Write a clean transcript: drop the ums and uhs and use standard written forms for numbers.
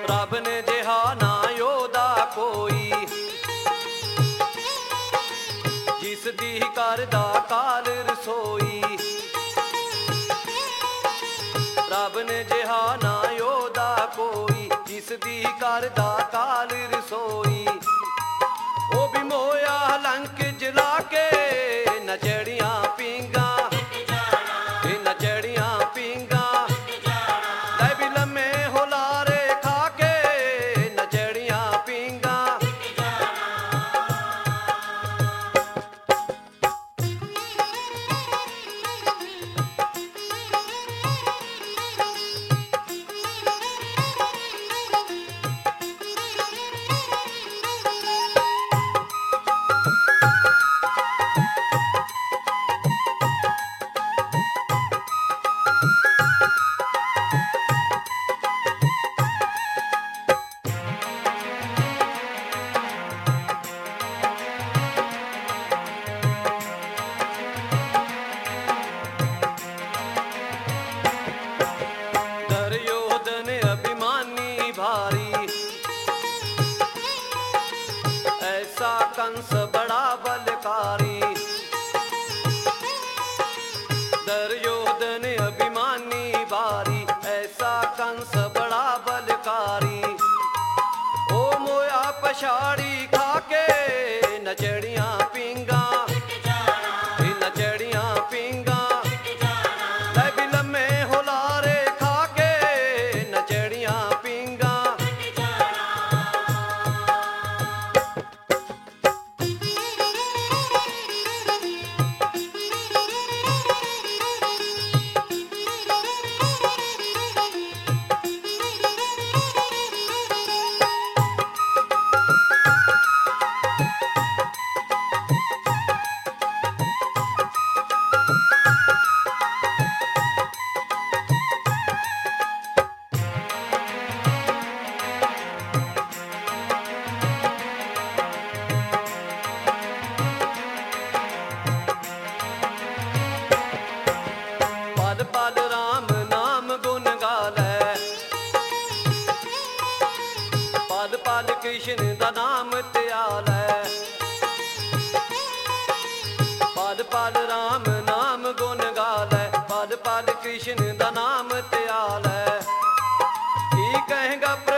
रब ने जिहा ना योदा कोई, जिस दी करदा काल रसोई। रब ने जिहा ना योदा कोई, जिस दी करदा काल रसोई। ओ भी मोया लंक जला के नचड़ियां पींगा, नचड़ियां पींगा। लै भी लम्मे होलारे खा के नचड़ियां पींगा। दुर्योधन अभिमानी भारी, ऐसा कंस बड़ा बलकारी। दुर्योधन अभिमानी भारी, ऐसा कंस बड़ा बलकारी। ओ मोया पछाड़ी खा के नचड़ियां पींगा, नचड़ियां पींगा। लै भी लम्मे होलारे खा के नचड़ियां पींगा। पल पल राम नाम गुण गालै, पल पल कृष्ण दा नाम त्यालै। पल पल राम नाम गुण गालै, पल पल कृष्ण दा नाम त्यालै। की कहेगा